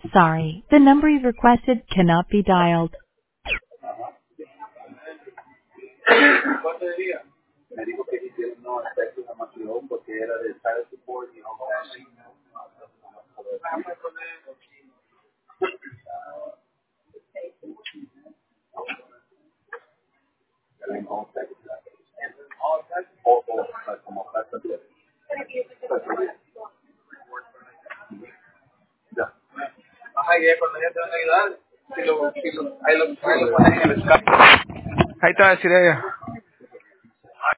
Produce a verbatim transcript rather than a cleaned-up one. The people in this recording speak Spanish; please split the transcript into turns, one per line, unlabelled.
Sorry, the number you've requested cannot be dialed.
¿Cuánto diría? Me dijo que hicieron no aspecto de matrimonio porque era de child support y no así. Ajá, y cuando ya te van a ayudar, si lo, si lo, ahí lo, ahí lo ponen en el escape. Ahí te va a decir ella.